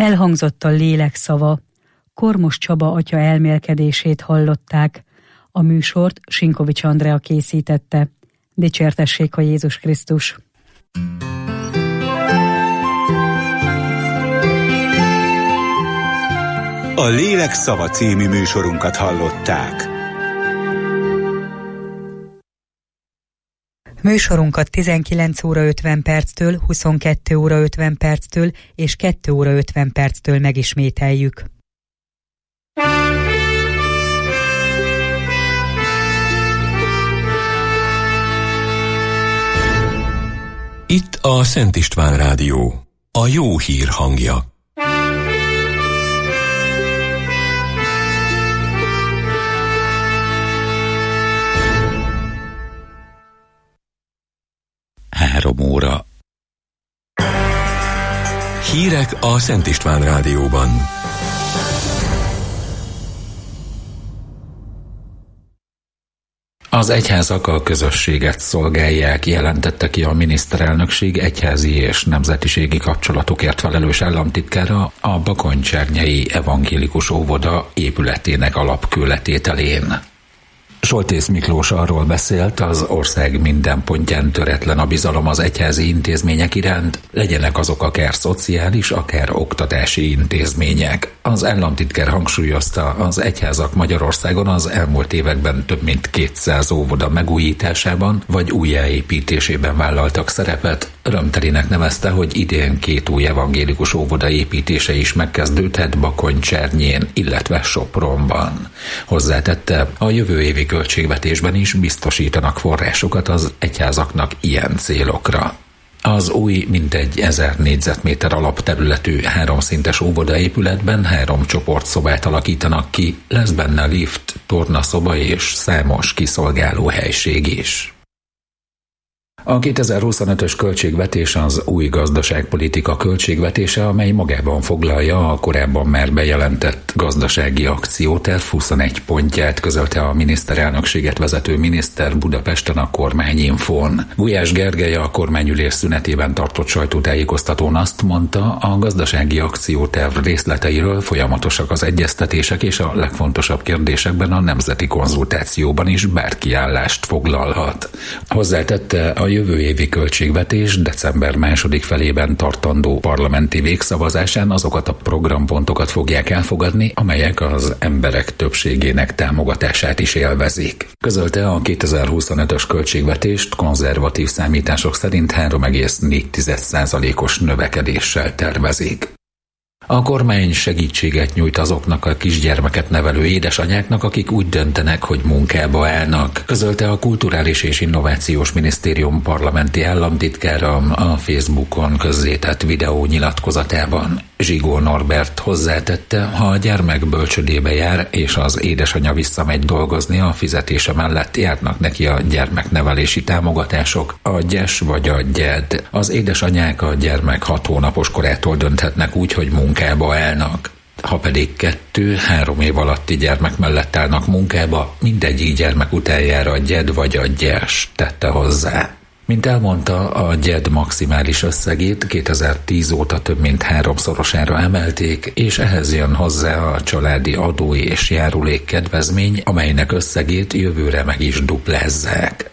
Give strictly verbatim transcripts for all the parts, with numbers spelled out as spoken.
Elhangzott a lélek szava, Kormos Csaba atya elmélkedését hallották. A műsort Sinkovics Andrea készítette. Dicsértessék a Jézus Krisztus! A Lélek szava című műsorunkat hallották. Műsorunkat tizenkilenc óra ötven perctől, huszonkettő óra ötven perctől és kettő óra ötven perctől megismételjük. Itt a Szent István Rádió, a jó hír hangja. Három óra. Hírek a Szent István Rádióban. Az egyházak a közösséget szolgálják, jelentette ki a miniszterelnökség egyházi és nemzetiségi kapcsolatokért felelős államtitkára a Bakonycsernyei Evangélikus Óvoda épületének alapkőletételén. Soltész Miklós arról beszélt, az ország minden pontján töretlen a bizalom az egyházi intézmények iránt, legyenek azok akár szociális, akár oktatási intézmények. Az államtitkár hangsúlyozta, az egyházak Magyarországon az elmúlt években több mint kétszáz óvoda megújításában vagy újjáépítésében vállaltak szerepet. Örömtelinek nevezte, hogy idén két új evangélikus óvoda építése is megkezdődhet Bakonycsernyén, illetve Sopronban. Hozzátette, a jövő évi költségvetésben is biztosítanak forrásokat az egyházaknak ilyen célokra. Az új, mintegy ezer négyzetméter alapterületű háromszintes óvodaépületben három csoportszobát alakítanak ki, lesz benne lift, tornaszoba és számos kiszolgáló helység is. A kétezer-huszonötös költségvetés az új gazdaságpolitika költségvetése, amely magában foglalja a korábban már bejelentett gazdasági akcióterv huszonegy pontját, közölte a miniszterelnökséget vezető miniszter Budapesten a Kormányinfón. Gulyás Gergely a kormányülés szünetében tartott sajtótájékoztatón azt mondta, a gazdasági akcióterv részleteiről folyamatosak az egyeztetések, és a legfontosabb kérdésekben a nemzeti konzultációban is bárki állást foglalhat. Hozzátette, a jövő évi költségvetés december második felében tartandó parlamenti végszavazásán azokat a programpontokat fogják elfogadni, amelyek az emberek többségének támogatását is élvezik. Közölte, a kétezer-huszonötös költségvetést konzervatív számítások szerint három egész négy százalékos növekedéssel tervezik. A kormány segítséget nyújt azoknak a kisgyermeket nevelő édesanyáknak, akik úgy döntenek, hogy munkába állnak, közölte a Kulturális és Innovációs Minisztérium parlamenti államtitkára a Facebookon közzétett videó nyilatkozatában. Zsigó Norbert hozzátette, ha a gyermek bölcsödébe jár, és az édesanyja visszamegy dolgozni, a fizetése mellett járnak neki a gyermeknevelési támogatások, a gyes vagy a gyed. Az édesanyák a gyermek hat hónapos korától dönthetnek úgy, hogy munkába állnak. Ha pedig kettő-három év alatti gyermek mellett állnak munkába, mindegyik gyermek után jár a gyed vagy a gyes, tette hozzá. Mint elmondta, a gyed maximális összegét kétezer-tíz óta több mint háromszorosára emelték, és ehhez jön hozzá a családi adó és járulék kedvezmény, amelynek összegét jövőre meg is duplázzák.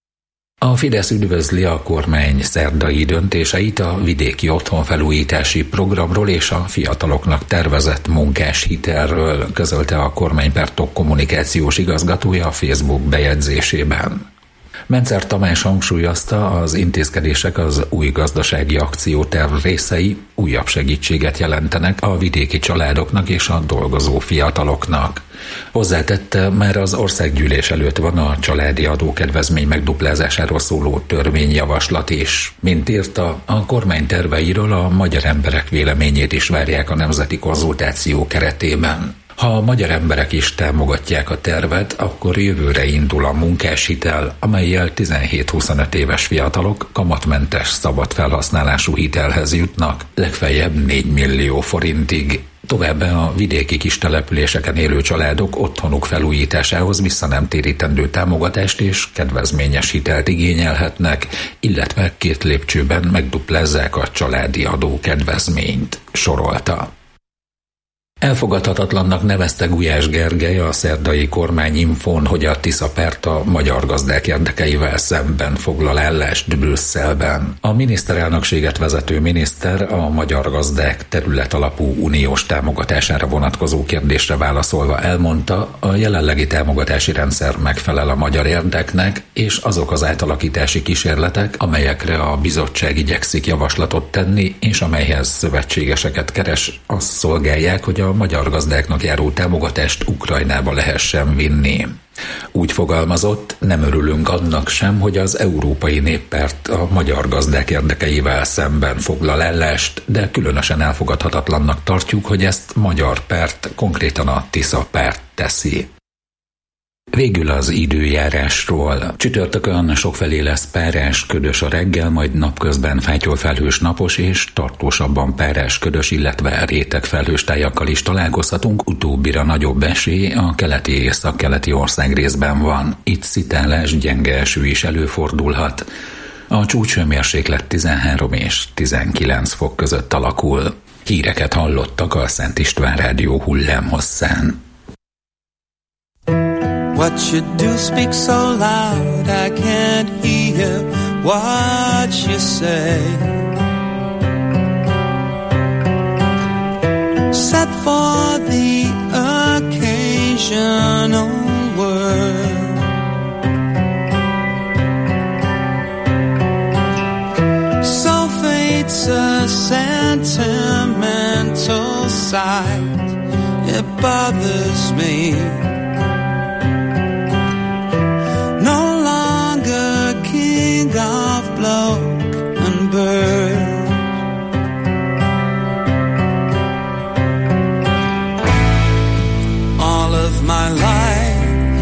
A Fidesz üdvözli a kormány szerdai döntéseit a vidéki otthonfelújítási programról és a fiataloknak tervezett munkáshitelről, közölte a kormánypártok kommunikációs igazgatója a Facebook bejegyzésében. Mencer Tamás hangsúlyozta, az intézkedések az új gazdasági akcióterv részei újabb segítséget jelentenek a vidéki családoknak és a dolgozó fiataloknak. Hozzátette, már az országgyűlés előtt van a családi adókedvezmény megduplázásáról szóló törvényjavaslat is. Mint írta, a kormány terveiről a magyar emberek véleményét is várják a nemzeti konzultáció keretében. Ha a magyar emberek is támogatják a tervet, akkor jövőre indul a munkáshitel, amellyel tizenhét-huszonöt éves fiatalok kamatmentes szabad felhasználású hitelhez jutnak, legfeljebb négy millió forintig. Továbbá a vidéki kis településeken élő családok otthonuk felújításához visszanemtérítendő támogatást és kedvezményes hitelt igényelhetnek, illetve két lépcsőben megduplázzák a családi adó kedvezményt, sorolta. Elfogadhatatlannak nevezte Gulyás Gergely a szerdai kormányinfón, hogy a Tisza pert a magyar gazdák érdekeivel szemben foglal állást Brüsszelben. A miniszterelnökséget vezető miniszter a magyar gazdák területalapú uniós támogatására vonatkozó kérdésre válaszolva elmondta, a jelenlegi támogatási rendszer megfelel a magyar érdeknek, és azok az átalakítási kísérletek, amelyekre a bizottság igyekszik javaslatot tenni, és amelyhez szövetségeseket keres, azt szolgálják, hogy a a magyar gazdáknak járó támogatást Ukrajnába lehessen vinni. Úgy fogalmazott, nem örülünk annak sem, hogy az Európai Néppárt a magyar gazdák érdekeivel szemben foglal állást, de különösen elfogadhatatlannak tartjuk, hogy ezt magyar párt, konkrétan a Tisza párt teszi. Végül az időjárásról. Csütörtökön sokfelé lesz párás, ködös a reggel, majd napközben fátyolfelhős napos és tartósabban párás, ködös, illetve rétegfelhős tájakkal is találkozhatunk, utóbbira nagyobb esély a keleti északkeleti országrészben van. Itt szitálás, gyenge eső is előfordulhat. A csúcshőmérséklet tizenhárom és tizenkilenc fok között alakul. Híreket hallottak a Szent István Rádió hullámhosszán. What you do speak so loud I can't hear what you say. Set for the occasional word. So fate's a sentimental sight. It bothers me. Of bloke and bird. All of my life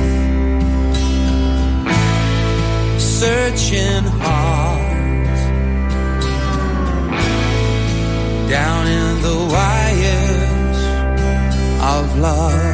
searching hard down in the wires of love.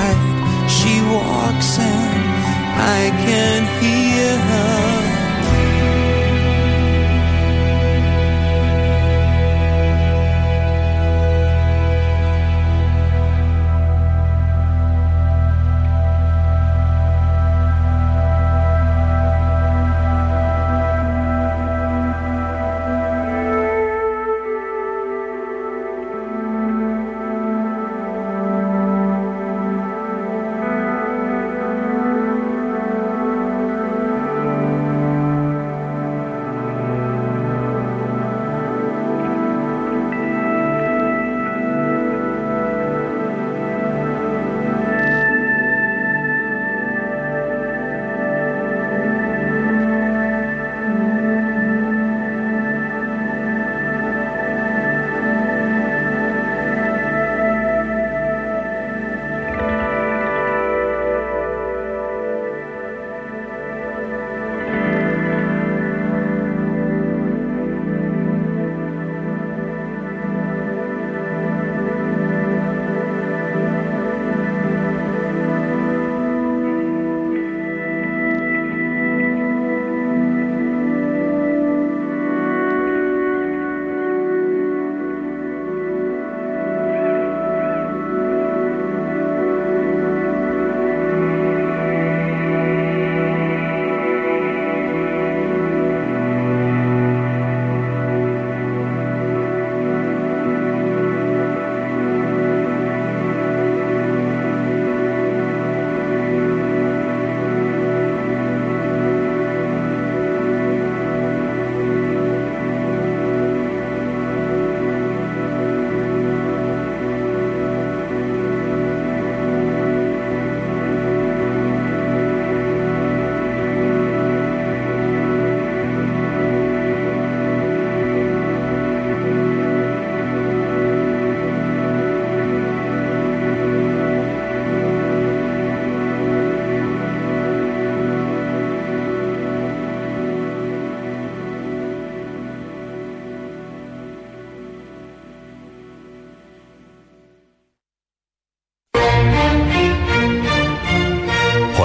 I can hear her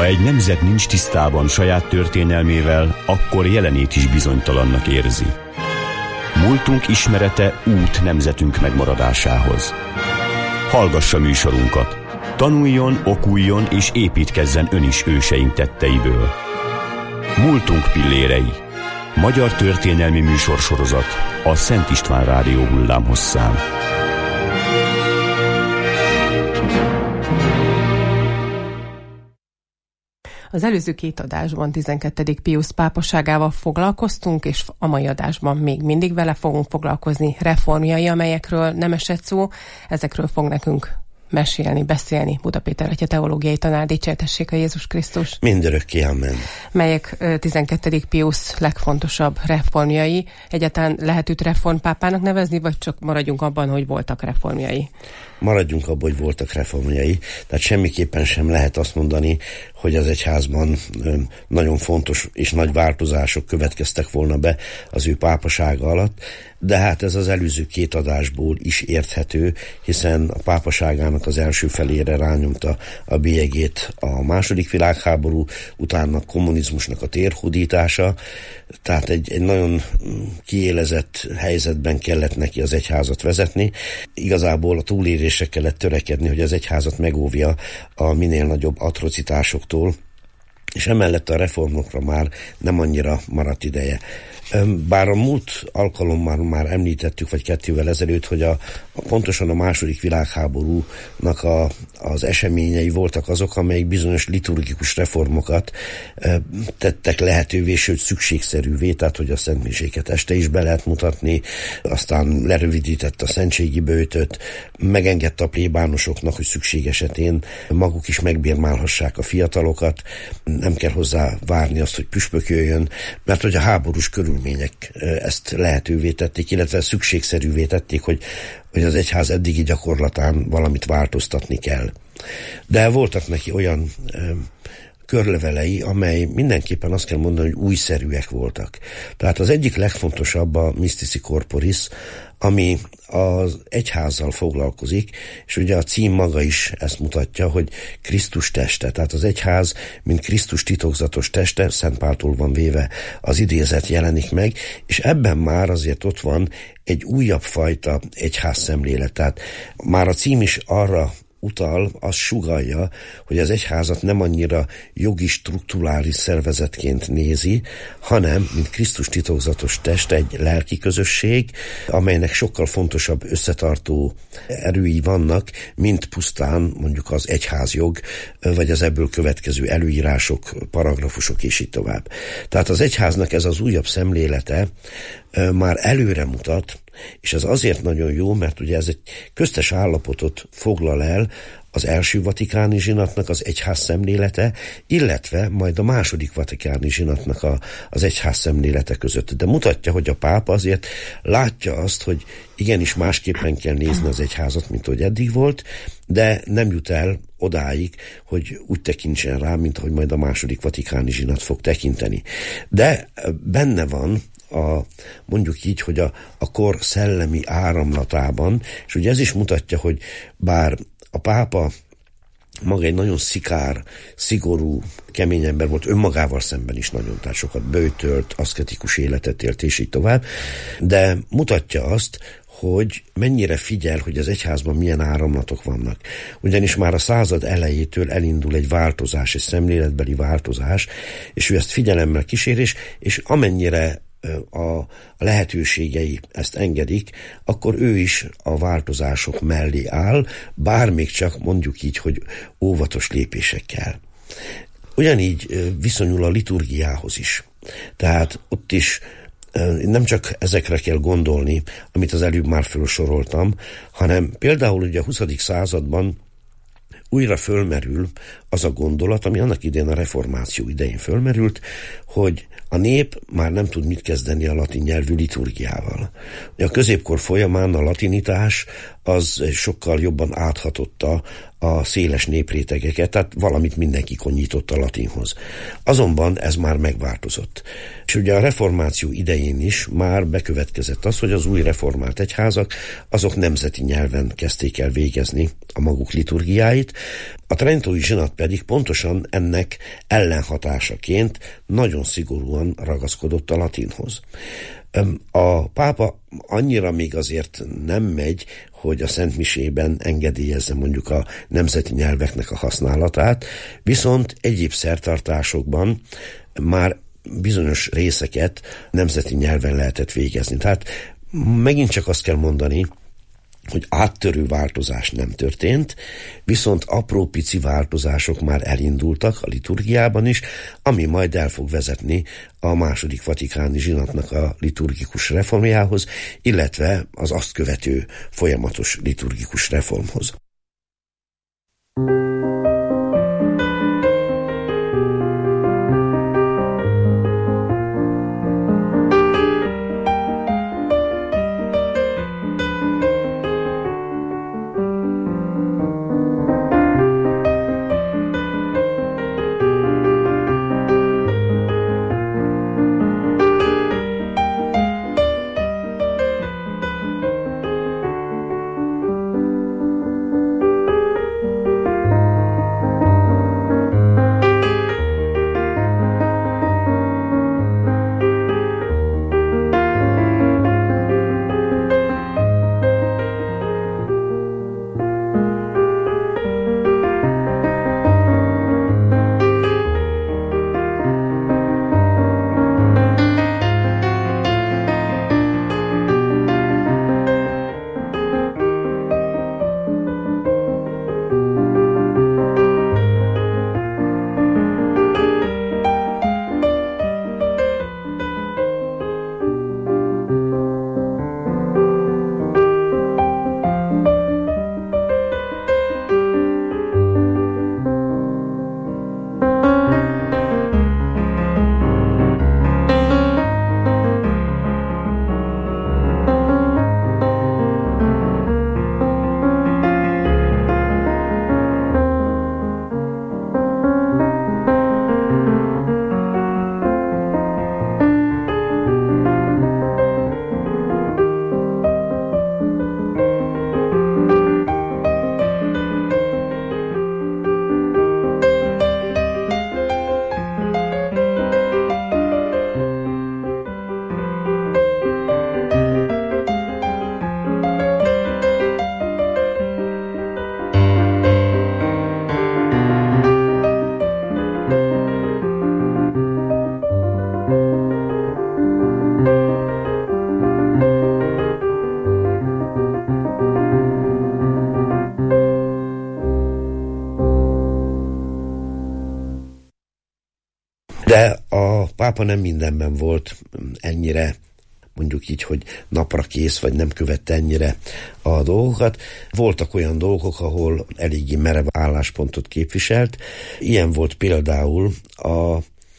egy nemzet nincs tisztában saját történelmével, akkor jelenét is bizonytalannak érzi. Múltunk ismerete út nemzetünk megmaradásához. Hallgassa műsorunkat. Tanuljon, okuljon és építkezzen ön is őseink tetteiből. Múltunk pillérei. Magyar történelmi műsorsorozat a Szent István Rádió hullámhosszán. Az előző két adásban tizenkettedik Piusz pápaságával foglalkoztunk, és a mai adásban még mindig vele fogunk foglalkozni, reformjai, amelyekről nem esett szó. Ezekről fog nekünk mesélni, beszélni Buda Péter atya teológiai tanár, dicsértessék a Jézus Krisztus. Mindörökké, amen. Melyek tizenkettedik Piusz legfontosabb reformjai. Egyáltalán lehet őt reformpápának nevezni, vagy csak maradjunk abban, hogy voltak reformjai? Maradjunk abban, hogy voltak reformjai. Tehát semmiképpen sem lehet azt mondani, hogy az egyházban nagyon fontos és nagy változások következtek volna be az ő pápasága alatt, de hát ez az előző két adásból is érthető, hiszen a pápaságának az első felére rányomta a bélyegét a második világháború, utána a kommunizmusnak a térhódítása, tehát egy, egy nagyon kiélezett helyzetben kellett neki az egyházat vezetni. Igazából a túlélésre kellett törekedni, hogy az egyházat megóvja a minél nagyobb atrocitásoktól, és emellett a reformokra már nem annyira maradt ideje. Bár a múlt alkalommal már említettük, vagy kettővel ezelőtt, hogy a, a pontosan a második világháborúnak a, az eseményei voltak azok, amelyek bizonyos liturgikus reformokat e, tettek lehetővé, sőt szükségszerűvé, tehát hogy a szentmiséket este is be lehet mutatni, aztán lerövidített a szentségi böjtöt, megengedte a plébánosoknak, hogy szükség esetén maguk is megbírmálhassák a fiatalokat, nem kell hozzá várni azt, hogy püspök jöjjön, mert hogy a háborús körülmények ezt lehetővé tették, illetve szükségszerűvé tették, hogy, hogy az egyház eddigi gyakorlatán valamit változtatni kell. De voltak neki olyan ö, körlevelei, amely mindenképpen azt kell mondani, hogy újszerűek voltak. Tehát az egyik legfontosabb a Mystici Corporis, ami az egyházzal foglalkozik, és ugye a cím maga is ezt mutatja, hogy Krisztus teste. Tehát az egyház, mint Krisztus titokzatos teste, Szent Páltól van véve az idézet jelenik meg, és ebben már azért ott van egy újabb fajta egyház szemlélet. Tehát már a cím is arra utal, az sugallja, hogy az egyházat nem annyira jogi strukturális szervezetként nézi, hanem, mint Krisztus titokzatos test, egy lelki közösség, amelynek sokkal fontosabb összetartó erői vannak, mint pusztán mondjuk az egyházjog, vagy az ebből következő előírások, paragrafusok és így tovább. Tehát az egyháznak ez az újabb szemlélete már előre mutat, és ez azért nagyon jó, mert ugye ez egy köztes állapotot foglal el az első vatikáni zsinatnak az egyház szemlélete, illetve majd a második vatikáni zsinatnak a, az egyház szemlélete között. De mutatja, hogy a pápa azért látja azt, hogy igenis másképpen kell nézni az egyházat, mint ahogy eddig volt, de nem jut el odáig, hogy úgy tekintsen rá, mint ahogy majd a második vatikáni zsinat fog tekinteni. De benne van a, mondjuk így, hogy a, a kor szellemi áramlatában, és ugye ez is mutatja, hogy bár a pápa maga egy nagyon szikár, szigorú, kemény ember volt, önmagával szemben is nagyon, tehát sokat böjtölt, aszketikus életet élt, és így tovább, de mutatja azt, hogy mennyire figyel, hogy az egyházban milyen áramlatok vannak. Ugyanis már a század elejétől elindul egy változás, egy szemléletbeli változás, és ő ezt figyelemmel kísér, és, és amennyire a lehetőségei ezt engedik, akkor ő is a változások mellé áll, bár még csak mondjuk így, hogy óvatos lépésekkel. Ugyanígy viszonyul a liturgiához is. Tehát ott is nem csak ezekre kell gondolni, amit az előbb már felsoroltam, hanem például ugye a huszadik században újra fölmerül az a gondolat, ami annak idején a reformáció idején fölmerült, hogy a nép már nem tud mit kezdeni a latin nyelvű liturgiával. A középkor folyamán a latinitás az sokkal jobban áthatotta a széles néprétegeket, tehát valamit mindenki konyított a latinhoz. Azonban ez már megváltozott. És ugye a reformáció idején is már bekövetkezett az, hogy az új reformált egyházak, azok nemzeti nyelven kezdték el végezni a maguk liturgiáit, A trentói zsinat pedig pontosan ennek ellenhatásaként nagyon szigorúan ragaszkodott a latinhoz. A pápa annyira még azért nem megy, hogy a szentmisében engedélyezze mondjuk a nemzeti nyelveknek a használatát, viszont egyéb szertartásokban már bizonyos részeket nemzeti nyelven lehetett végezni. Tehát megint csak azt kell mondani, hogy áttörő változás nem történt, viszont apró pici változások már elindultak a liturgiában is, ami majd el fog vezetni a második vatikáni zsinatnak a liturgikus reformjához, illetve az azt követő folyamatos liturgikus reformhoz. De a pápa nem mindenben volt ennyire, mondjuk így, hogy napra kész, vagy nem követte ennyire a dolgokat. Voltak olyan dolgok, ahol eléggé merev álláspontot képviselt. Ilyen volt például a,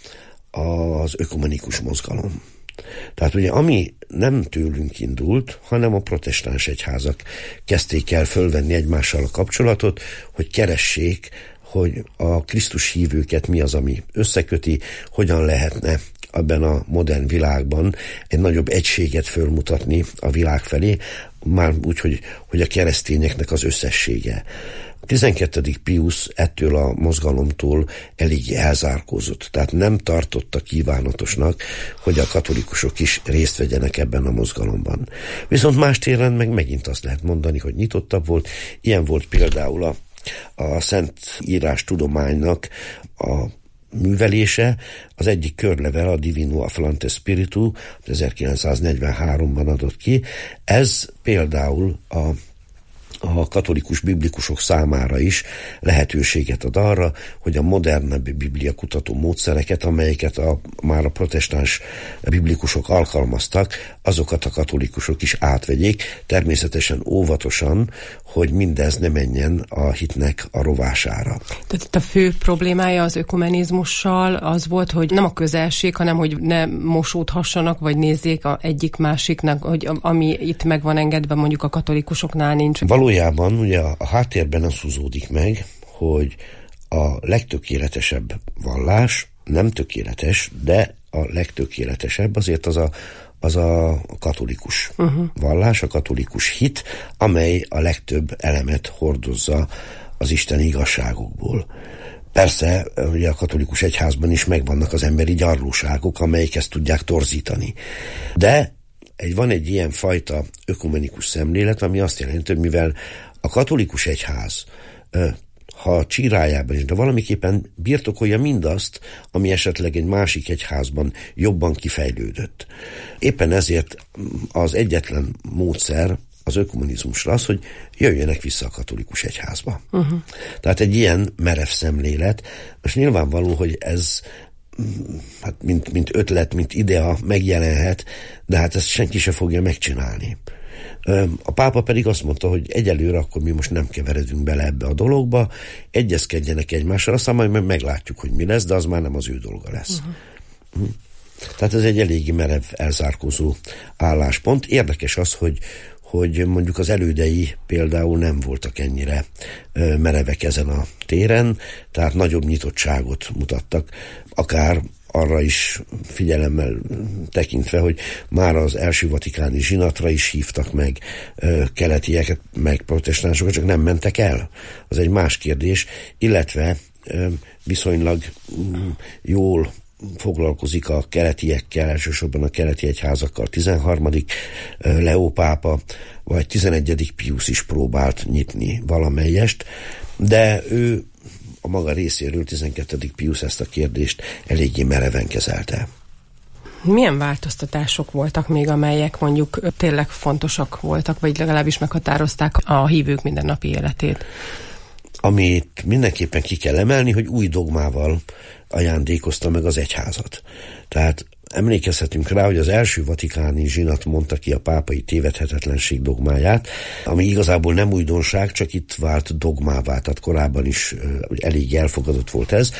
az ökumenikus mozgalom. Tehát ugye ami nem tőlünk indult, hanem a protestáns egyházak kezdték el fölvenni egymással a kapcsolatot, hogy keressék, hogy a Krisztus hívőket mi az, ami összeköti, hogyan lehetne ebben a modern világban egy nagyobb egységet fölmutatni a világ felé, már úgy, hogy, hogy a keresztényeknek az összessége. tizenkettedik Piusz ettől a mozgalomtól eléggé elzárkózott, tehát nem tartotta kívánatosnak, hogy a katolikusok is részt vegyenek ebben a mozgalomban. Viszont más téren meg megint azt lehet mondani, hogy nyitottabb volt. Ilyen volt például a, a Szentírás tudománynak a művelése. Az egyik körlevel, a Divino Afflante Spiritu, ezerkilencszáznegyvenháromban adott ki. Ez például a a katolikus biblikusok számára is lehetőséget ad arra, hogy a modernebb bibliakutató módszereket, amelyeket a, már a protestáns biblikusok alkalmaztak, azokat a katolikusok is átvegyék, természetesen óvatosan, hogy mindez ne menjen a hitnek a rovására. Tehát a fő problémája az ökumenizmussal az volt, hogy nem a közelség, hanem hogy ne mosódhassanak, vagy nézzék a egyik másiknak, hogy ami itt meg van engedve, mondjuk a katolikusoknál nincs. Valójában ugye a, a háttérben az húzódik meg, hogy a legtökéletesebb vallás nem tökéletes, de a legtökéletesebb azért az a, az a katolikus uh-huh. vallás, a katolikus hit, amely a legtöbb elemet hordozza az isteni igazságokból. Persze, ugye a katolikus egyházban is megvannak az emberi gyarlóságok, amelyek ezt tudják torzítani. De egy, van egy ilyen fajta ökumenikus szemlélet, ami azt jelenti, hogy mivel a katolikus egyház, ha csírájában is, de valamiképpen birtokolja mindazt, ami esetleg egy másik egyházban jobban kifejlődött. Éppen ezért az egyetlen módszer az ökumenizmusra az, hogy jöjjenek vissza a katolikus egyházba. Uh-huh. Tehát egy ilyen merev szemlélet. Most nyilvánvaló, hogy ez hát mint, mint ötlet, mint idea megjelenhet, de hát ezt senki se fogja megcsinálni. A pápa pedig azt mondta, hogy egyelőre akkor mi most nem keveredünk bele ebbe a dologba, egyezkedjenek egymással, aztán majd meglátjuk, hogy mi lesz, de az már nem az ő dolga lesz. Uh-huh. Tehát ez egy eléggé merev, elzárkózó álláspont. Érdekes az, hogy hogy mondjuk az elődei például nem voltak ennyire ö, merevek ezen a téren, tehát nagyobb nyitottságot mutattak, akár arra is figyelemmel tekintve, hogy már az első vatikáni zsinatra is hívtak meg ö, keletieket, meg protestánsokat, csak nem mentek el. Az egy más kérdés, illetve ö, viszonylag mm, jól foglalkozik a keletiekkel, elsősorban a keleti egyházakkal. tizenharmadik Leó pápa, vagy tizenegyedik Piusz is próbált nyitni valamelyest, de ő a maga részéről tizenkettedik Piusz ezt a kérdést eléggé mereven kezelte. Milyen változtatások voltak még, amelyek mondjuk tényleg fontosak voltak, vagy legalábbis meghatározták a hívők mindennapi életét? Amit mindenképpen ki kell emelni, hogy új dogmával ajándékozta meg az egyházat. Tehát emlékezhetünk rá, hogy az első vatikáni zsinat mondta ki a pápai tévedhetetlenség dogmáját, ami igazából nem újdonság, csak itt vált dogmává, tehát korábban is elég elfogadott volt ez,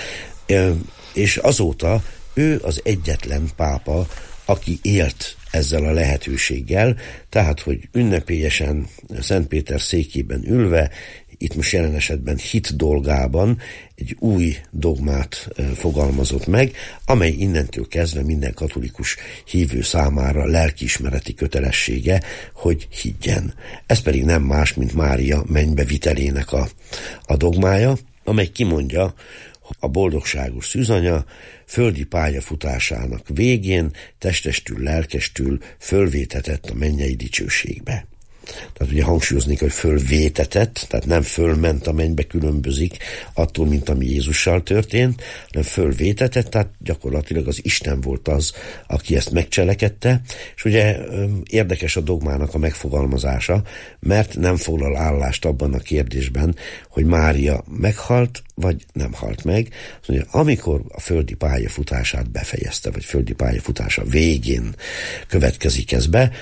és azóta ő az egyetlen pápa, aki élt ezzel a lehetőséggel, tehát, hogy ünnepélyesen Szent Péter székében ülve, itt most jelen esetben hit dolgában egy új dogmát fogalmazott meg, amely innentől kezdve minden katolikus hívő számára lelkiismereti kötelessége, hogy higgyen. Ez pedig nem más, mint Mária mennybe vitelének a, a dogmája, amely kimondja, a boldogságos szűzanya földi pályafutásának végén testestül, lelkestül fölvétetett a mennyei dicsőségbe. Tehát ugye hangsúlyoznék, hogy fölvétetett, tehát nem fölment a mennybe, különbözik attól, mint ami Jézussal történt, hanem fölvétetett, tehát gyakorlatilag az Isten volt az, aki ezt megcselekedte, és ugye érdekes a dogmának a megfogalmazása, mert nem foglal állást abban a kérdésben, hogy Mária meghalt, vagy nem halt meg. Azt mondja, amikor a földi pályafutását befejezte, vagy földi pályafutása végén következik ez be,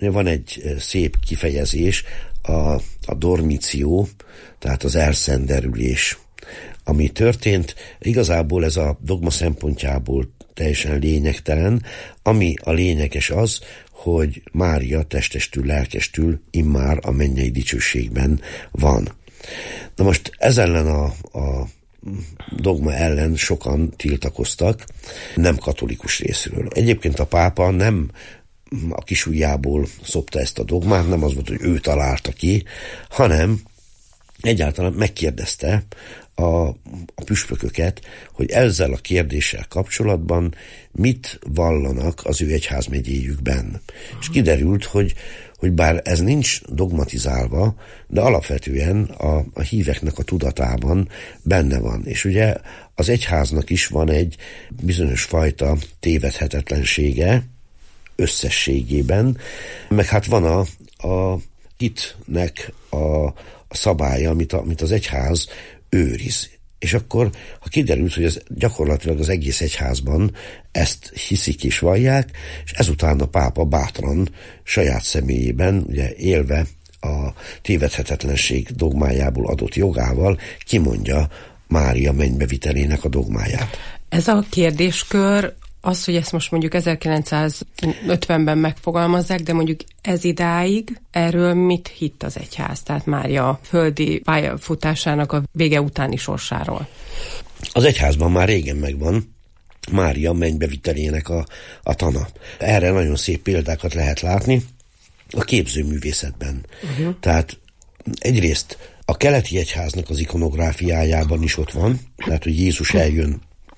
van egy szép kifejezés, a, a dormíció, tehát az elszenderülés, ami történt. Igazából ez a dogma szempontjából teljesen lényegtelen. Ami a lényeges az, hogy Mária testestül, lelkestül immár a mennyei dicsőségben van. Na most ez ellen a, a dogma ellen sokan tiltakoztak, nem katolikus részről. Egyébként a pápa nem a kisujjából szopta ezt a dogmát, nem az volt, hogy ő találta ki, hanem egyáltalán megkérdezte a, a püspököket, hogy ezzel a kérdéssel kapcsolatban mit vallanak az ő egyházmegyéjükben. És kiderült, hogy, hogy bár ez nincs dogmatizálva, de alapvetően a, a híveknek a tudatában benne van. És ugye az egyháznak is van egy bizonyos fajta tévedhetetlensége összességében, meg hát van a, a hitnek a, a szabálya, amit, a, amit az egyház őriz. És akkor, ha kiderült, hogy ez gyakorlatilag az egész egyházban ezt hiszik és vallják, és ezután a pápa bátran saját személyében, ugye élve a tévedhetetlenség dogmájából adott jogával kimondja Mária mennybevitelének a dogmáját. Ez a kérdéskör, az, hogy ezt most mondjuk ezerkilencszázötvenben megfogalmazzák, de mondjuk ez idáig erről mit hitt az egyház? Tehát Mária földi pályafutásának a vége utáni sorsáról. Az egyházban már régen megvan Mária mennybevitelének a, a tana. Erre nagyon szép példákat lehet látni a képzőművészetben. Uh-huh. Tehát egyrészt a keleti egyháznak az ikonográfiájában is ott van, tehát hogy Jézus eljön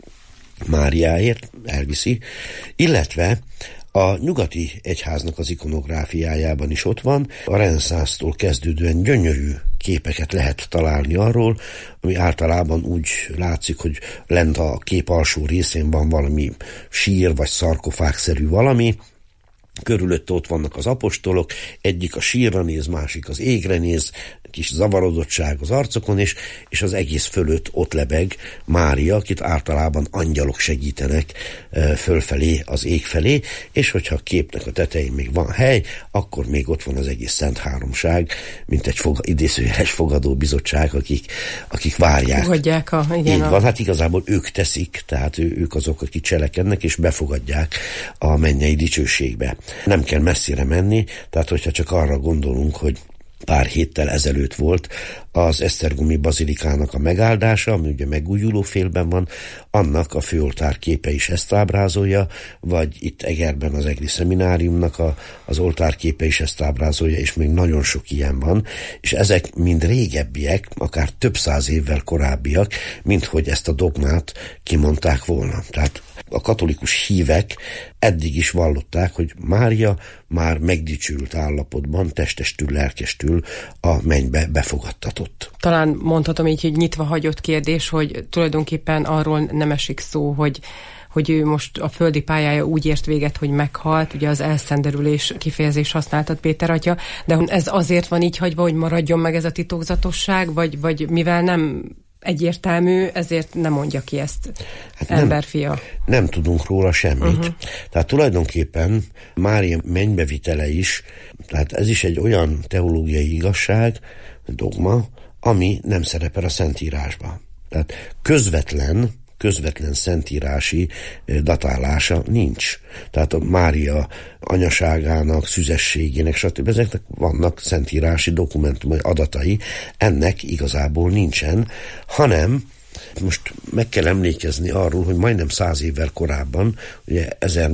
Máriáért, elviszi, illetve a nyugati egyháznak az ikonográfiájában is ott van, a reneszánsztól kezdődően gyönyörű képeket lehet találni arról, ami általában úgy látszik, hogy lent a kép alsó részén van valami sír vagy szarkofágszerű valami, körülött ott vannak az apostolok, egyik a sírra néz, másik az égre néz, kis zavarodottság az arcokon, és, és az egész fölött ott lebeg Mária, akit általában angyalok segítenek e, fölfelé, az ég felé, és hogyha a képnek a tetején még van hely, akkor még ott van az egész Szent Háromság, mint egy fog, idézőjeles fogadóbizottság, akik, akik várják. Fogadják a... Igen, Így a... van, hát igazából ők teszik, tehát ő, ők azok, akik cselekednek, és befogadják a mennyei dicsőségbe. Nem kell messzire menni, tehát hogyha csak arra gondolunk, hogy pár héttel ezelőtt volt az esztergomi bazilikának a megáldása, ami ugye megújuló félben van, annak a főoltár képe is ezt ábrázolja, vagy itt Egerben az egri szemináriumnak a, az oltárképe is ezt ábrázolja, és még nagyon sok ilyen van, és ezek mind régebbiek, akár több száz évvel korábbiak, mint hogy ezt a dogmát kimondták volna. Tehát a katolikus hívek eddig is vallották, hogy Mária már megdicsült állapotban, testestül, lelkestül a mennybe befogadtatott. Talán mondhatom így, hogy nyitva hagyott kérdés, hogy tulajdonképpen arról nem esik szó, hogy hogy ő most a földi pályája úgy ért véget, hogy meghalt, ugye az elszenderülés kifejezés használtad, Péter atya, de ez azért van így hagyva, hogy maradjon meg ez a titokzatosság, vagy, vagy mivel nem egyértelmű, ezért nem mondja ki ezt hát emberfia. Nem, nem tudunk róla semmit. Uh-huh. Tehát tulajdonképpen Mária mennybevitele is, tehát ez is egy olyan teológiai igazság, dogma, ami nem szerepel a Szentírásban. Tehát közvetlen közvetlen szentírási datálása nincs. Tehát a Mária anyaságának, szüzességének, stb. Ezeknek vannak szentírási dokumentumai, adatai, ennek igazából nincsen, hanem most meg kell emlékezni arról, hogy majdnem száz évvel korábban, ugye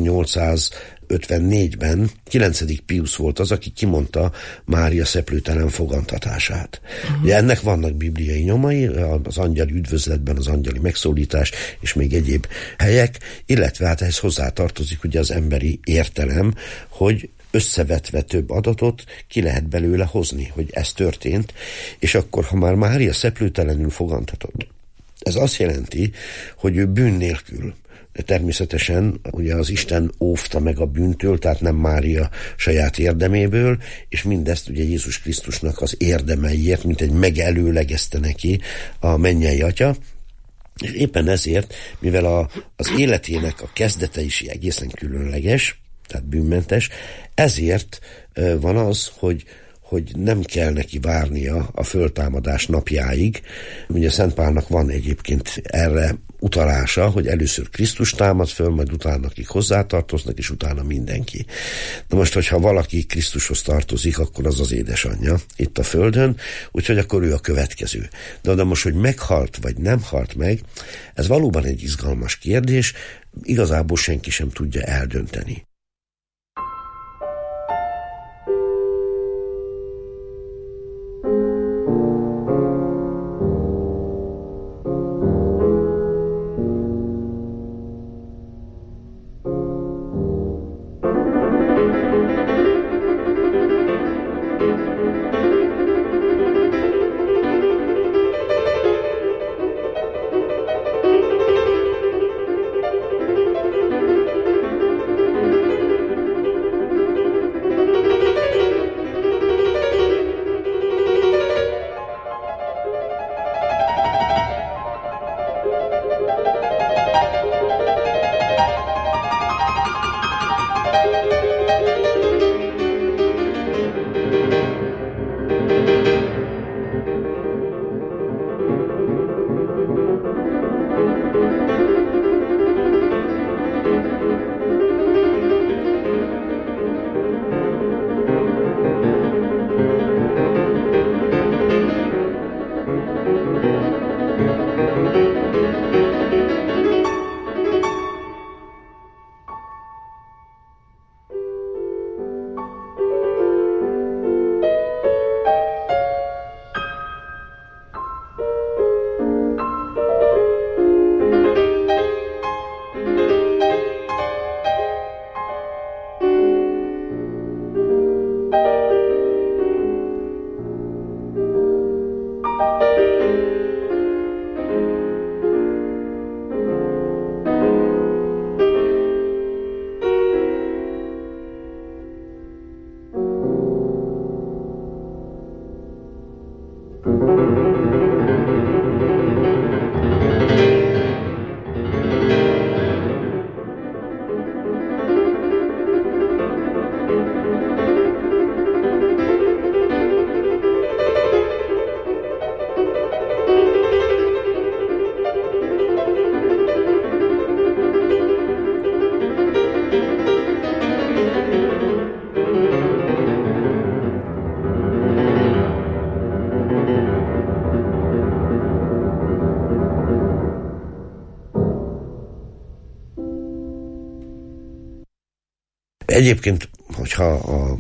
ezernyolcszázötvennégyben kilencedik Piusz volt az, aki kimondta Mária szeplőtelen fogantatását. Uh-huh. Ugye ennek vannak bibliai nyomai, az angyali üdvözletben az angyali megszólítás, és még egyéb helyek, illetve hát ehhez hozzátartozik ugye az emberi értelem, hogy összevetve több adatot ki lehet belőle hozni, hogy ez történt, és akkor, ha már Mária szeplőtelenül fogantatott, ez azt jelenti, hogy ő bűn nélkül. De természetesen ugye az Isten óvta meg a bűntől, tehát nem Mária saját érdeméből, és mindezt ugye Jézus Krisztusnak az érdemeiért, mint egy megelőlegezte neki a mennyei atya, és éppen ezért, mivel a, az életének a kezdete is egészen különleges, tehát bűnmentes, ezért van az, hogy hogy nem kell neki várnia a föltámadás napjáig. Ugye Szent Pálnak van egyébként erre utalása, hogy először Krisztus támad föl, majd utána akik hozzátartoznak, és utána mindenki. Na most, hogyha valaki Krisztushoz tartozik, akkor az az édesanyja itt a földön, úgyhogy akkor ő a következő. De oda most, hogy meghalt, vagy nem halt meg, ez valóban egy izgalmas kérdés, igazából senki sem tudja eldönteni. Egyébként, hogyha a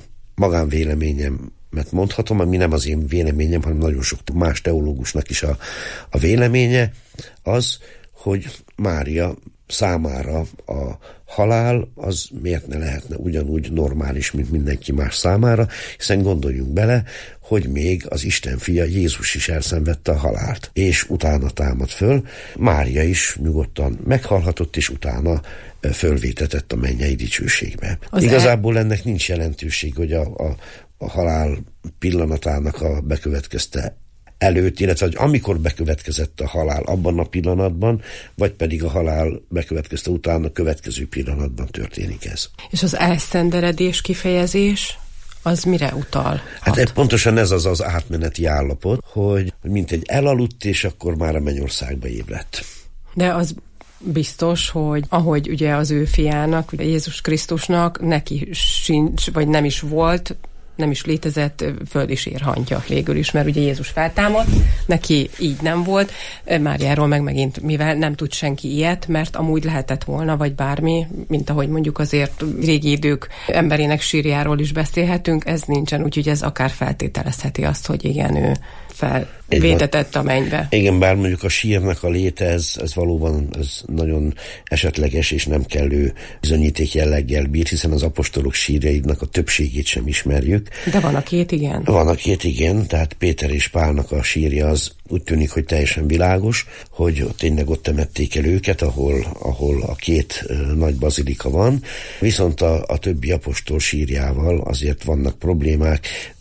magánvéleményemet mondhatom, ami nem az én véleményem, hanem nagyon sok más teológusnak is a, a véleménye, az, hogy Mária számára a halál az miért ne lehetne ugyanúgy normális, mint mindenki más számára, hiszen gondoljunk bele, hogy még az Isten fia Jézus is elszenvedte a halált, és utána támad föl. Mária is nyugodtan meghalhatott, és utána fölvétetett a mennyei dicsőségbe. Az Igazából el... ennek nincs jelentőség, hogy a, a, a halál pillanatának a bekövetkezte előtt, illetve hogy amikor bekövetkezett a halál abban a pillanatban, vagy pedig a halál bekövetkezte utána a következő pillanatban történik ez. És az elszenderedés kifejezés, az mire utal? Hát hat? Pontosan ez az az átmeneti állapot, hogy mint egy elaludt, és akkor már a mennyországba ébredt. De az biztos, hogy ahogy ugye az ő fiának, ugye Jézus Krisztusnak neki sincs, vagy nem is volt, nem is létezett földi sérhantja végül is, mert ugye Jézus feltámadt, neki így nem volt. Máriáról meg megint, mivel nem tud senki ilyet, mert amúgy lehetett volna, vagy bármi, mint ahogy mondjuk azért régi idők emberének sírjáról is beszélhetünk, ez nincsen, úgyhogy ez akár feltételezheti azt, hogy igen, ő felvétetett a mennybe. Igen, bár mondjuk a sírnak a léte, ez, ez valóban ez nagyon esetleges és nem kellő bizonyíték jelleggel bír, hiszen az apostolok sírjaidnak a többségét sem ismerjük. De van a két igen. Van a két igen, tehát Péter és Pálnak a sírja az úgy tűnik, hogy teljesen világos, hogy tényleg ott temették el őket, ahol, ahol a két uh, nagy bazilika van, viszont a, a többi apostol sírjával azért vannak problémák.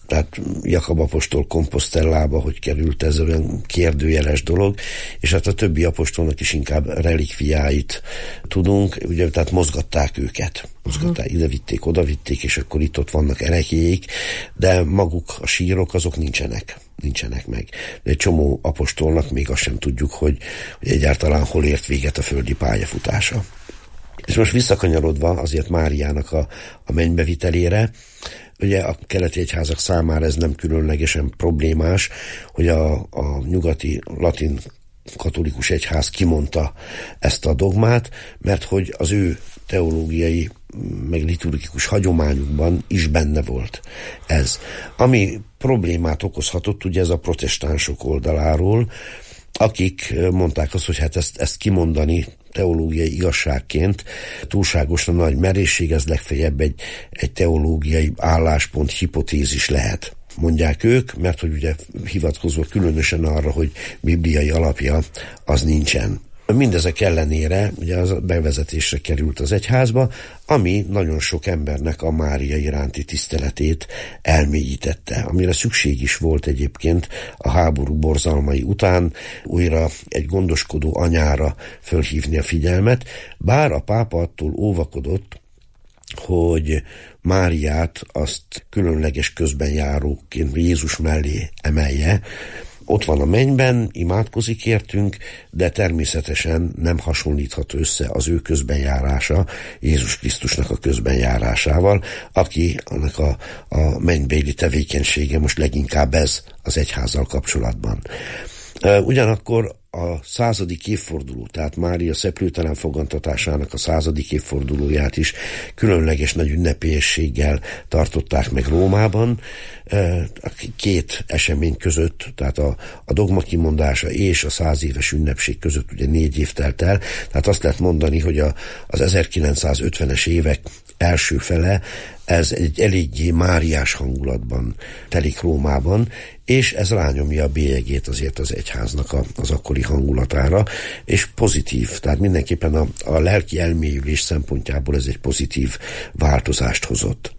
tehát Jakab apostol Komposztellába, hogy került ez olyan kérdőjeles dolog, és hát a többi apostolnak is inkább relikviáit tudunk, ugye, tehát mozgatták őket. Mozgatták, uh-huh. ide vitték, oda vitték, és akkor itt-ott vannak erekjéik, de maguk a sírok azok nincsenek. nincsenek meg. De egy csomó apostolnak még azt sem tudjuk, hogy, hogy egyáltalán hol ért véget a földi pályafutása. És most visszakanyarodva azért Máriának a, a mennybevitelére, ugye a keleti egyházak számára ez nem különlegesen problémás, hogy a, a nyugati latin katolikus egyház kimondta ezt a dogmát, mert hogy az ő teológiai meg liturgikus hagyományukban is benne volt ez. Ami problémát okozhatott, ugye ez a protestánsok oldaláról, akik mondták azt, hogy hát ezt, ezt kimondani teológiai igazságként túlságosan nagy merészség, ez legfeljebb egy, egy teológiai álláspont, hipotézis lehet. Mondják ők, mert hogy ugye hivatkozva különösen arra, hogy bibliai alapja az nincsen. Mindezek ellenére ugye az bevezetésre került az egyházba, ami nagyon sok embernek a Mária iránti tiszteletét elmélyítette, amire szükség is volt egyébként a háború borzalmai után újra egy gondoskodó anyára fölhívni a figyelmet, bár a pápa attól óvakodott, hogy Máriát azt különleges közbenjáróként Jézus mellé emelje. Ott van a mennyben, imádkozik értünk, de természetesen nem hasonlítható össze az ő közbenjárása Jézus Krisztusnak a közbenjárásával, aki annak a, a mennybéli tevékenysége most leginkább ez az egyházzal kapcsolatban. Ugyanakkor a századik évforduló, tehát Mária szeplőtelen fogantatásának a századik évfordulóját is különleges nagy ünnepélyességgel tartották meg Rómában. A két esemény között, tehát a, a dogma kimondása és a száz éves ünnepség között ugye négy év telt el, tehát azt lehet mondani, hogy a, az ezerkilencszázötvenes évek első fele, ez egy eléggé máriás hangulatban telik Rómában, és ez rányomja a bélyegét azért az egyháznak a, az akkori hangulatára, és pozitív, tehát mindenképpen a, a lelki elmélyülés szempontjából ez egy pozitív változást hozott.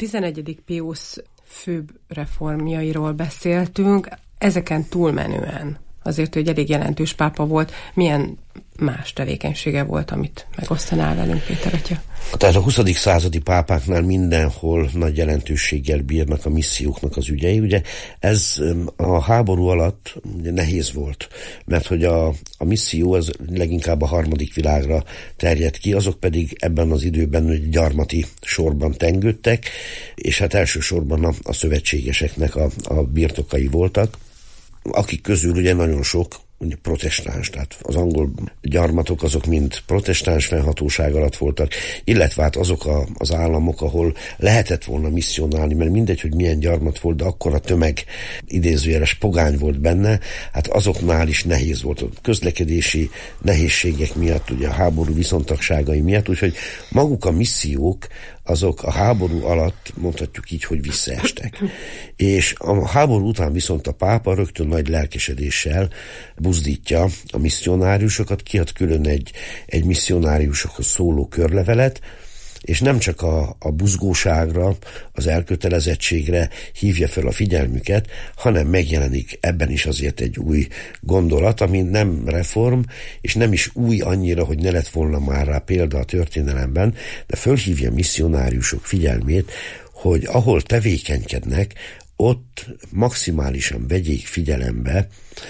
tizenegyedik Piusz főbb reformjairól beszéltünk, ezeken túlmenően azért, hogy elég jelentős pápa volt, milyen más tevékenysége volt, amit megosztanál velünk, Péter atya? Tehát a huszadik századi pápáknál mindenhol nagy jelentőséggel bírnak a misszióknak az ügyei. Ugye ez a háború alatt ugye nehéz volt, mert hogy a, a misszió az leginkább a harmadik világra terjedt ki, azok pedig ebben az időben hogy gyarmati sorban tengődtek, és hát elsősorban a, a szövetségeseknek a, a birtokai voltak, akik közül ugye nagyon sok ugye protestáns, tehát az angol gyarmatok azok mind protestáns fennhatóság alatt voltak, illetve hát azok a, az államok, ahol lehetett volna misszionálni, mert mindegy, hogy milyen gyarmat volt, de akkor a tömeg idézőjeles pogány volt benne, hát azoknál is nehéz volt a közlekedési nehézségek miatt, ugye a háború viszontagságai miatt, úgyhogy maguk a missziók azok a háború alatt mondhatjuk így, hogy visszaestek. És a háború után viszont a pápa rögtön nagy lelkesedéssel buzdítja a misszionáriusokat, kiad külön egy, egy misszionáriusokhoz szóló körlevelet, és nem csak a, a buzgóságra, az elkötelezettségre hívja fel a figyelmüket, hanem megjelenik ebben is azért egy új gondolat, ami nem reform, és nem is új annyira, hogy ne lett volna már rá példa a történelemben, de fölhívja a misszionáriusok figyelmét, hogy ahol tevékenykednek, ott maximálisan vegyék figyelembe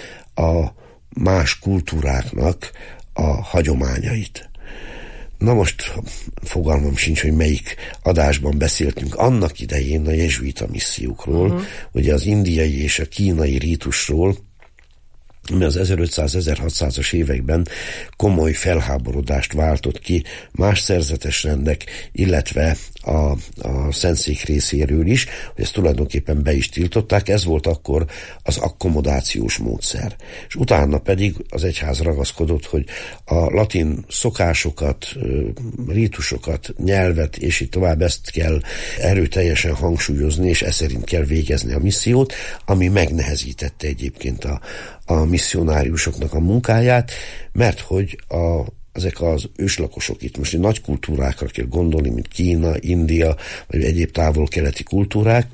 a más kultúráknak a hagyományait. Na most fogalmam sincs, hogy melyik adásban beszéltünk annak idején a jezsuita missziókról, uh-huh. ugye az indiai és a kínai rítusról, ami az ezerötszáz-ezerhatszázas években komoly felháborodást váltott ki más szerzetes rendek, illetve a, a Szentszék részéről is, hogy ezt tulajdonképpen be is tiltották, ez volt akkor az akkomodációs módszer. És utána pedig az egyház ragaszkodott, hogy a latin szokásokat, rítusokat, nyelvet, és így tovább ezt kell erőteljesen hangsúlyozni, és ez szerint kell végezni a missziót, ami megnehezítette egyébként a a misszionáriusoknak a munkáját, mert hogy a, ezek az őslakosok itt most nagy kultúrákra kell gondolni, mint Kína, India, vagy egyéb távol-keleti kultúrák,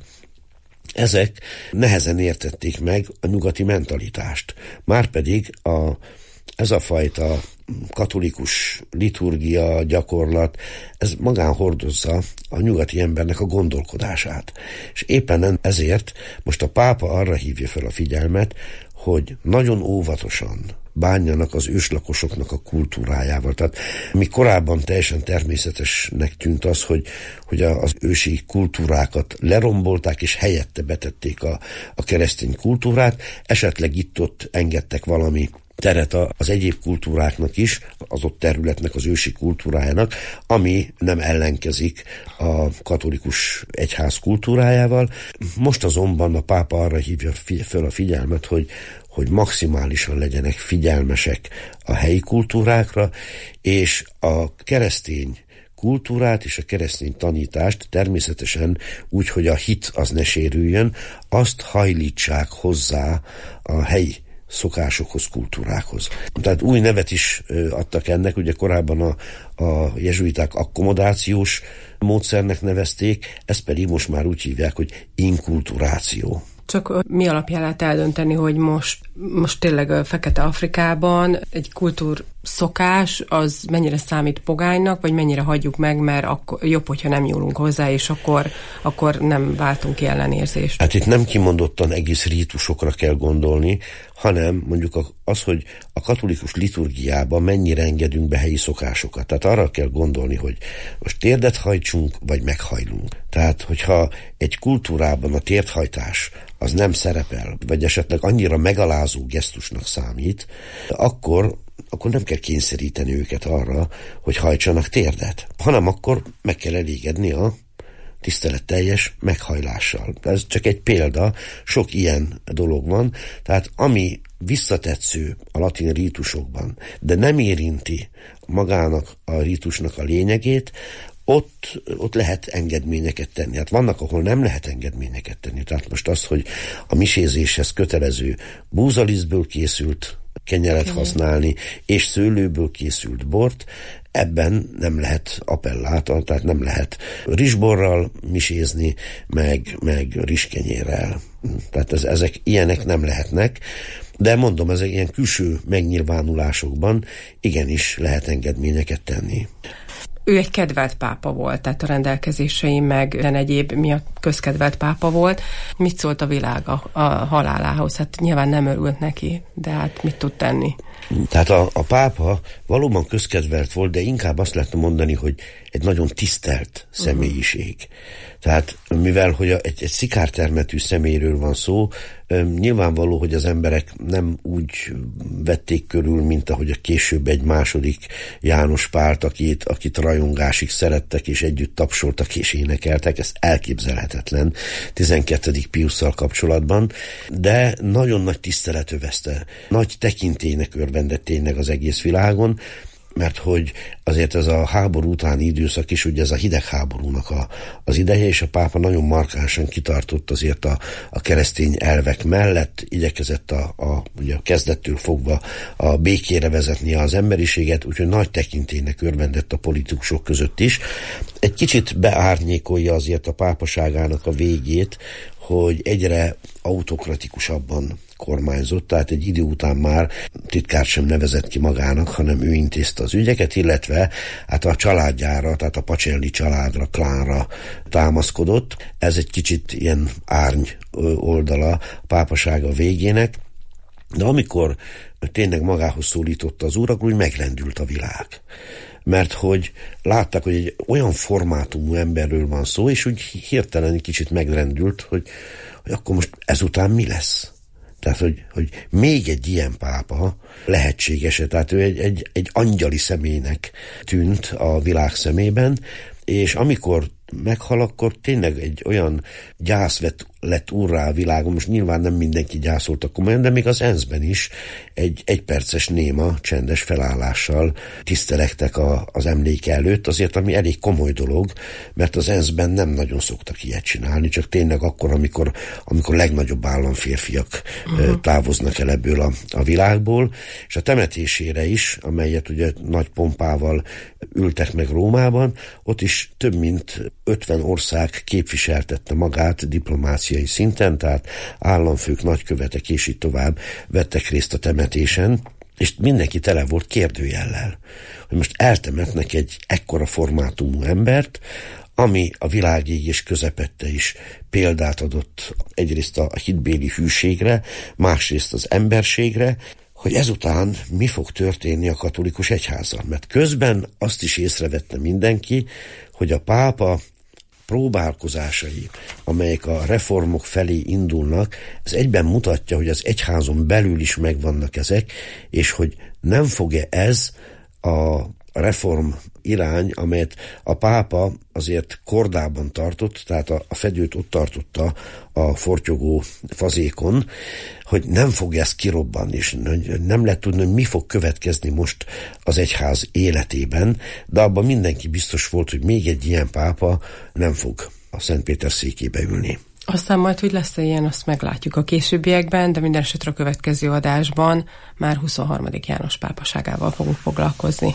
ezek nehezen értették meg a nyugati mentalitást. Márpedig a, ez a fajta katolikus liturgia, gyakorlat, ez magán hordozza a nyugati embernek a gondolkodását. És éppen ezért most a pápa arra hívja fel a figyelmet, hogy nagyon óvatosan bánjanak az őslakosoknak a kultúrájával. Tehát mi korábban teljesen természetesnek tűnt az, hogy, hogy az ősi kultúrákat lerombolták, és helyette betették a, a keresztény kultúrát, esetleg itt-ott engedtek valami teret az egyéb kultúráknak is, az ott területnek, az ősi kultúrájának, ami nem ellenkezik a katolikus egyház kultúrájával. Most azonban a pápa arra hívja fel a figyelmet, hogy, hogy maximálisan legyenek figyelmesek a helyi kultúrákra, és a keresztény kultúrát és a keresztény tanítást természetesen úgy, hogy a hit az ne sérüljön, azt hajlítsák hozzá a helyi szokásokhoz, kultúrákhoz. Tehát új nevet is adtak ennek, ugye korábban a, a jezsuiták akkomodációs módszernek nevezték, ezt pedig most már úgy hívják, hogy inkulturáció. Csak mi alapján lehet eldönteni, hogy most, most tényleg Fekete-Afrikában egy kultúr szokás, az mennyire számít pogánynak, vagy mennyire hagyjuk meg, mert akkor jobb, hogyha nem nyúlunk hozzá, és akkor, akkor nem váltunk ki ellenérzést. Hát itt nem kimondottan egész rítusokra kell gondolni, hanem mondjuk az, hogy a katolikus liturgiában mennyire engedünk be helyi szokásokat. Tehát arra kell gondolni, hogy most térdet hajtsunk, vagy meghajlunk. Tehát, hogyha egy kultúrában a térdhajtás az nem szerepel, vagy esetleg annyira megalázó gesztusnak számít, akkor akkor nem kell kényszeríteni őket arra, hogy hajtsanak térdet, hanem akkor meg kell elégedni a tiszteletteljes meghajlással. Ez csak egy példa, sok ilyen dolog van, tehát ami visszatetsző a latin rítusokban, de nem érinti magának a rítusnak a lényegét, Ott, ott lehet engedményeket tenni. Hát vannak, ahol nem lehet engedményeket tenni. Tehát most az, hogy a misézéshez kötelező búzalisztből készült kenyeret Kenyер. használni, és szőlőből készült bort, ebben nem lehet appelláta, tehát nem lehet rizsborral misézni, meg, meg rizskenyérrel. Tehát ez, ezek ilyenek nem lehetnek, de mondom, ezek ilyen külső megnyilvánulásokban igenis lehet engedményeket tenni. Ő egy kedvelt pápa volt, tehát a rendelkezései meg egyéb miatt közkedvelt pápa volt. Mit szólt a világ a, a halálához? Hát nyilván nem örült neki, de hát mit tud tenni? Tehát a, a pápa valóban közkedvelt volt, de inkább azt lehetne mondani, hogy egy nagyon tisztelt személyiség. Uh-huh. Tehát mivel, hogy egy, egy szikártermetű személyről van szó, nyilvánvaló, hogy az emberek nem úgy vették körül, mint ahogy a később egy második János Pált, akit, akit rajongásig szerettek, és együtt tapsoltak és énekeltek. Ez elképzelhetetlen tizenkettedik Piusszal kapcsolatban, de nagyon nagy tisztelet övezte. Nagy tekintélynek örvendett tényleg az egész világon, mert hogy azért ez a háború utáni időszak is, ugye ez a hidegháborúnak a, az ideje, és a pápa nagyon markánsan kitartott azért a, a keresztény elvek mellett, igyekezett a, a, ugye a kezdettől fogva a békére vezetni az emberiséget, úgyhogy nagy tekintélynek örvendett a politikusok között is. Egy kicsit beárnyékolja azért a pápaságának a végét, hogy egyre autokratikusabban kormányzott, tehát egy idő után már titkárt sem nevezett ki magának, hanem ő intézte az ügyeket, illetve hát a családjára, tehát a Pacelli családra, klánra támaszkodott. Ez egy kicsit ilyen árny oldala a pápasága végének, de amikor tényleg magához szólította az úr, akkor úgy megrendült a világ. Mert hogy látták, hogy egy olyan formátumú emberről van szó, és úgy hirtelen egy kicsit megrendült, hogy, hogy akkor most ezután mi lesz? Tehát, hogy, hogy még egy ilyen pápa lehetséges-e, tehát ő egy, egy, egy angyali személynek tűnt a világ szemében, és amikor meghal, akkor tényleg egy olyan gyász vett, lett úrrá a világon, most nyilván nem mindenki gyászolt a komolyan, de még az en es zé-ben is egy egyperces néma, csendes felállással tisztelektek a, az emléke előtt, azért ami elég komoly dolog, mert az en es zé-ben nem nagyon szoktak ilyet csinálni, csak tényleg akkor, amikor, amikor legnagyobb államférfiak uh-huh. távoznak el ebből a, a világból, és a temetésére is, amelyet ugye nagy pompával ültek meg Rómában, ott is több mint ötven ország képviseltette magát diplomáciai szinten, tehát államfők, nagykövetek és így tovább vettek részt a temetésen, és mindenki tele volt kérdőjellel, hogy most eltemetnek egy ekkora formátumú embert, ami a világégés közepette is példát adott egyrészt a hitbéli hűségre, másrészt az emberségre, hogy ezután mi fog történni a katolikus egyházzal. Mert közben azt is észrevette mindenki, hogy a pápa próbálkozásai, amelyek a reformok felé indulnak, ez egyben mutatja, hogy az egyházon belül is megvannak ezek, és hogy nem fog-e ez a reform irány, amelyet a pápa azért kordában tartott, tehát a, a fedőt ott tartotta a fortyogó fazékon, hogy nem fog ezt kirobbanni, és nem lehet tudni, hogy mi fog következni most az egyház életében, de abban mindenki biztos volt, hogy még egy ilyen pápa nem fog a Szent Péter székébe ülni. Aztán majd, hogy lesz-e ilyen, azt meglátjuk a későbbiekben, de minden esetre a következő adásban már huszonharmadik János pápaságával fogunk foglalkozni.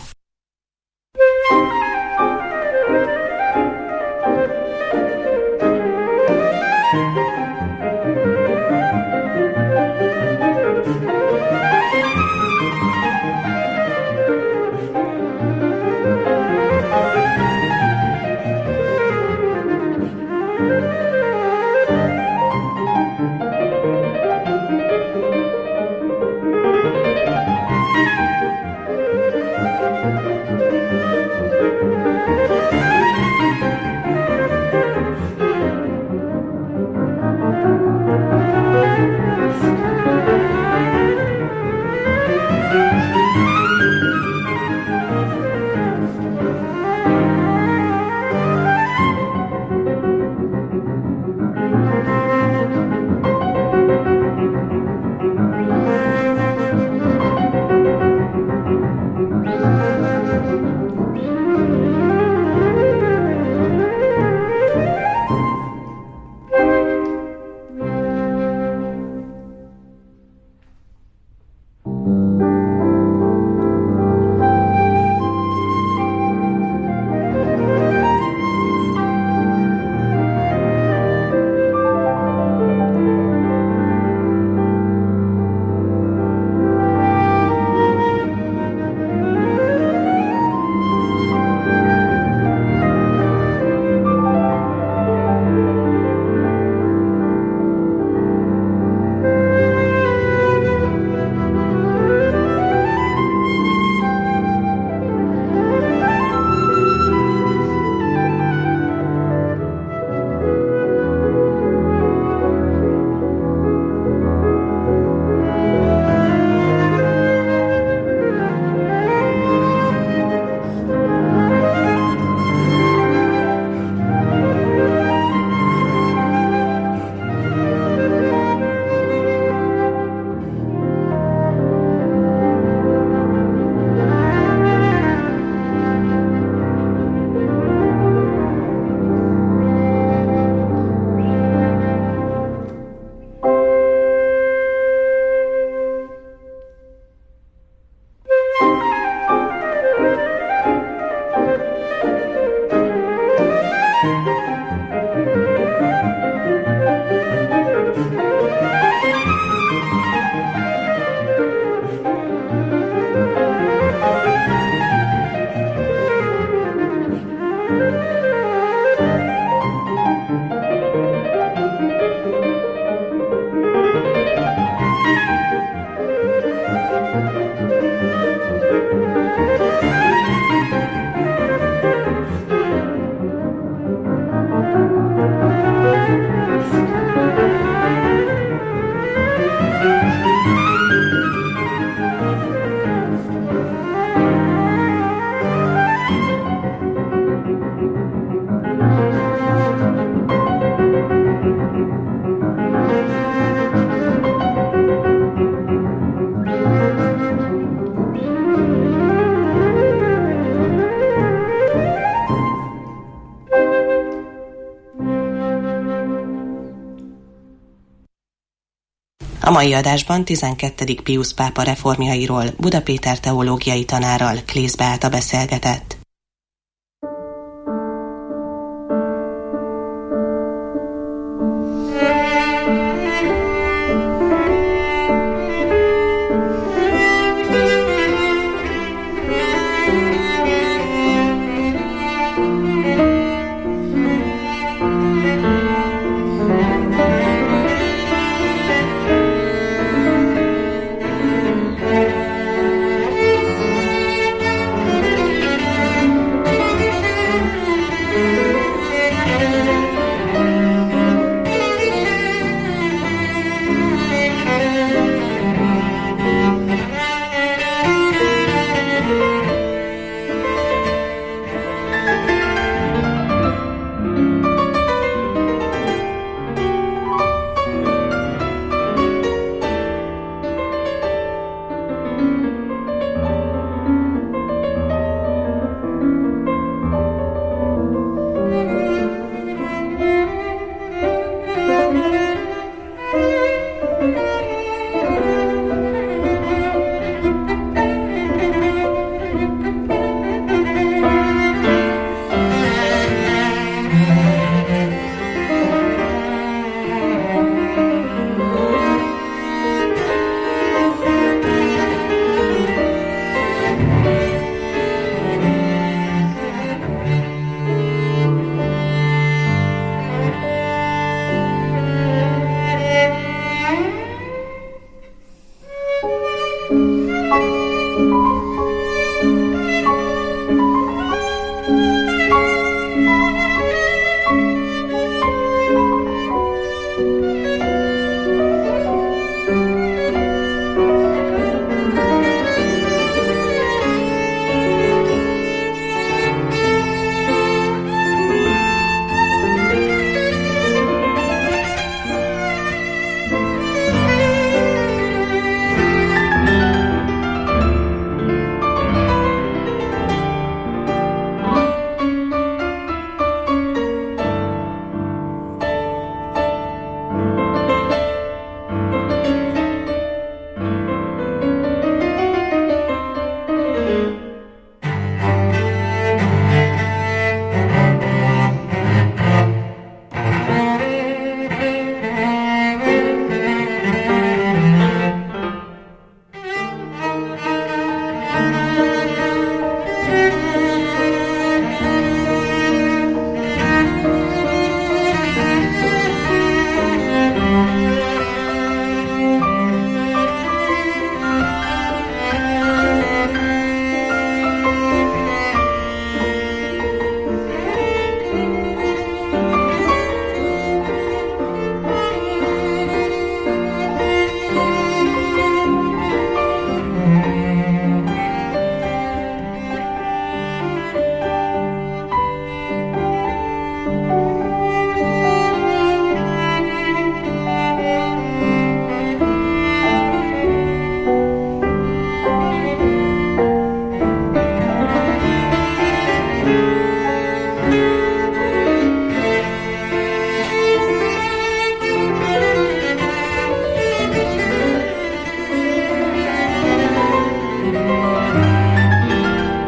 A mai adásban tizenkettedik Piusz pápa reformjairól Buda Péter teológiai tanárral Klész Beáta beszélgetett.